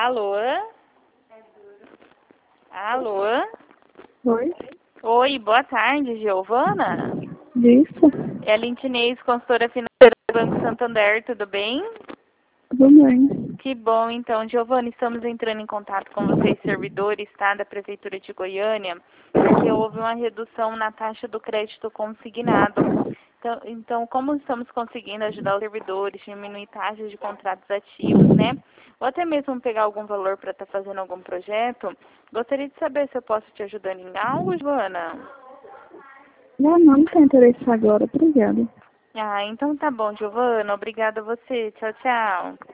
Alô? Alô? Oi? Oi, boa tarde, Giovana. Isso? É a Lintinez, consultora financeira do Banco Santander, tudo bem? Tudo bem. Que bom, então, Giovana, estamos entrando em contato com vocês, servidores, tá, da Prefeitura de Goiânia, porque houve uma redução na taxa do crédito consignado. Então, como estamos conseguindo ajudar os servidores, diminuir taxas de contratos ativos, né? Ou até mesmo pegar algum valor para estar fazendo algum projeto, gostaria de saber se eu posso te ajudando em algo, Giovana? Não tem interesse agora. Obrigada. Ah, então tá bom, Giovana. Obrigada a você. Tchau, tchau.